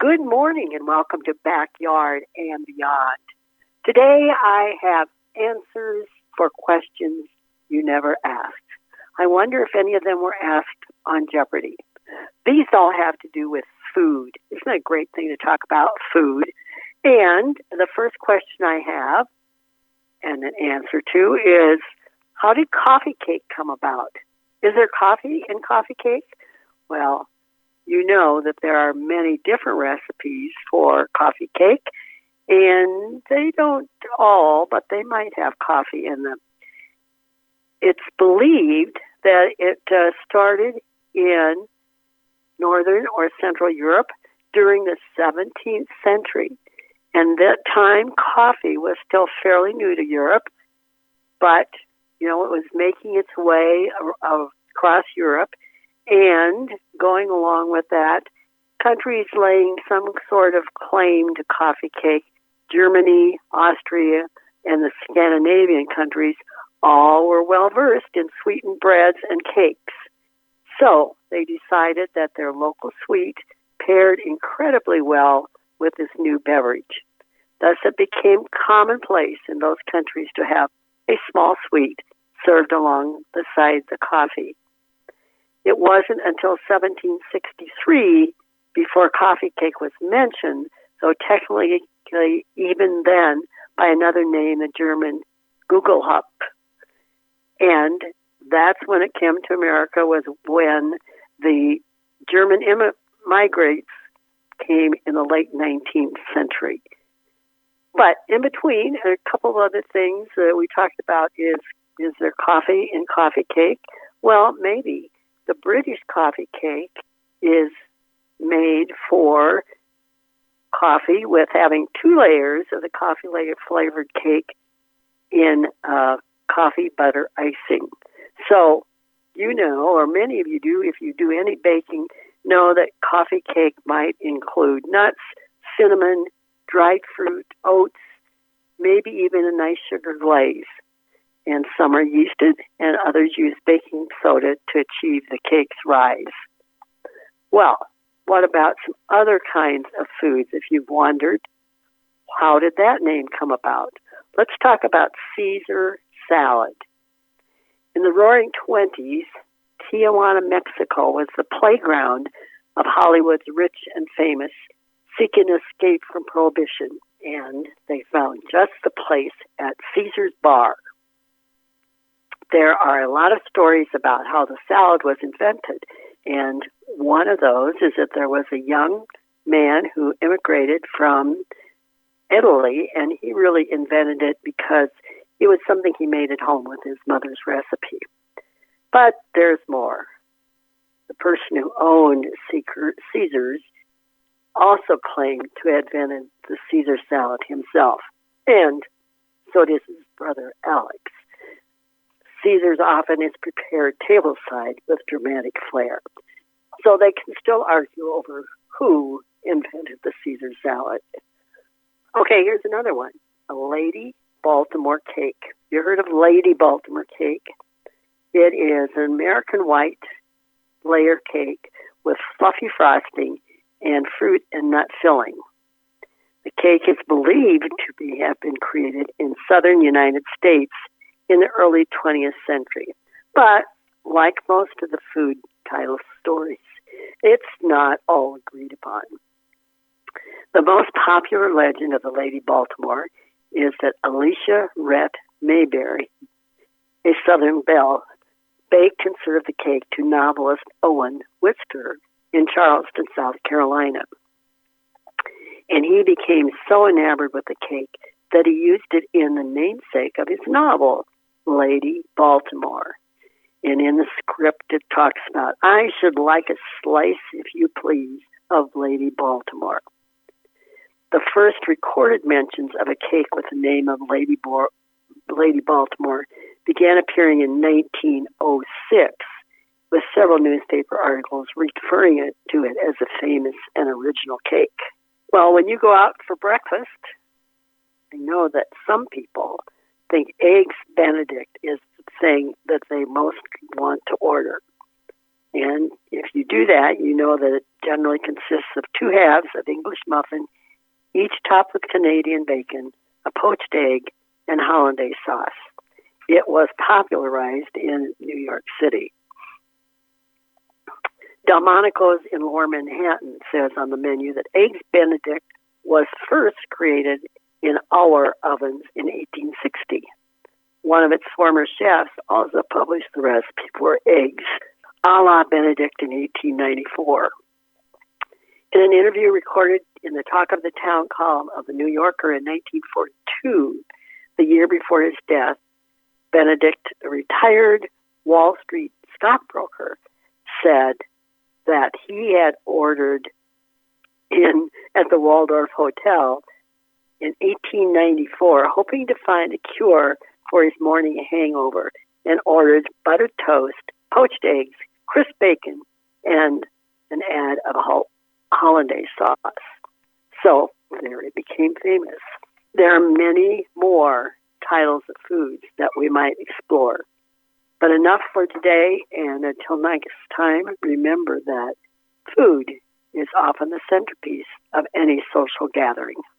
Good morning and welcome to Backyard and Beyond. Today I have answers for questions you never asked. I wonder if any of them were asked on Jeopardy. These all have to do with food. Isn't it a great thing to talk about food? And the first question I have and an answer to is, how did coffee cake come about? Is there coffee in coffee cake? Well, you know that there are many different recipes for coffee cake, and they don't all, but they might have coffee in them. It's believed that it started in Northern or Central Europe during the 17th century. And that time, coffee was still fairly new to Europe, but, it was making its way across Europe. And going along with that, countries laying some sort of claim to coffee cake, Germany, Austria, and the Scandinavian countries, all were well versed in sweetened breads and cakes. So they decided that their local sweet paired incredibly well with this new beverage. Thus it became commonplace in those countries to have a small sweet served along the side of the coffee. It wasn't until 1763 before coffee cake was mentioned, though technically even then by another name, the German Gugelhupf. And that's when it came to America, was when the German migrants came in the late 19th century. But in between, a couple of other things that we talked about is there coffee in coffee cake? Well, maybe. The British coffee cake is made for coffee with having 2 layers of the coffee flavored cake in coffee butter icing. So, or many of you do, if you do any baking, know that coffee cake might include nuts, cinnamon, dried fruit, oats, maybe even a nice sugar glaze. And some are yeasted, and others use baking soda to achieve the cake's rise. Well, what about some other kinds of foods? If you've wondered, how did that name come about? Let's talk about Caesar salad. In the Roaring '20s, Tijuana, Mexico was the playground of Hollywood's rich and famous seeking escape from Prohibition, and they found just the place at Caesar's Bar. There are a lot of stories about how the salad was invented, and one of those is that there was a young man who immigrated from Italy, and he really invented it because it was something he made at home with his mother's recipe. But there's more. The person who owned Caesar's also claimed to have invented the Caesar salad himself, and so does his brother Alex. Caesar's often is prepared tableside with dramatic flair. So they can still argue over who invented the Caesar salad. Okay, here's another one. A Lady Baltimore cake. You heard of Lady Baltimore cake? It is an American white layer cake with fluffy frosting and fruit and nut filling. The cake is believed to have been created in southern United States in the early 20th century. But like most of the food title stories, it's not all agreed upon. The most popular legend of the Lady Baltimore is that Alicia Rhett Mayberry, a Southern belle, baked and served the cake to novelist Owen Wister in Charleston, South Carolina. And he became so enamored with the cake that he used it in the namesake of his novel, Lady Baltimore. And in the script, it talks about, I should like a slice, if you please, of Lady Baltimore. The first recorded mentions of a cake with the name of Lady Baltimore began appearing in 1906, with several newspaper articles referring to it as a famous and original cake. Well, when you go out for breakfast, I know that some people think Eggs Benedict is the thing that they most want to order. And if you do that, you know that it generally consists of 2 halves of English muffin, each topped with Canadian bacon, a poached egg, and hollandaise sauce. It was popularized in New York City. Delmonico's in Lower Manhattan says on the menu that Eggs Benedict was first created in our ovens in 1860. One of its former chefs also published the recipe for eggs a la Benedict in 1894. In an interview recorded in the Talk of the Town column of the New Yorker in 1942, the year before his death, Benedict, a retired Wall Street stockbroker, said that he had ordered in at the Waldorf Hotel in 1894, hoping to find a cure for his morning hangover, and ordered buttered toast, poached eggs, crisp bacon, and an ad of hollandaise sauce. So there it became famous. There are many more titles of foods that we might explore. But enough for today, and until next time, remember that food is often the centerpiece of any social gathering.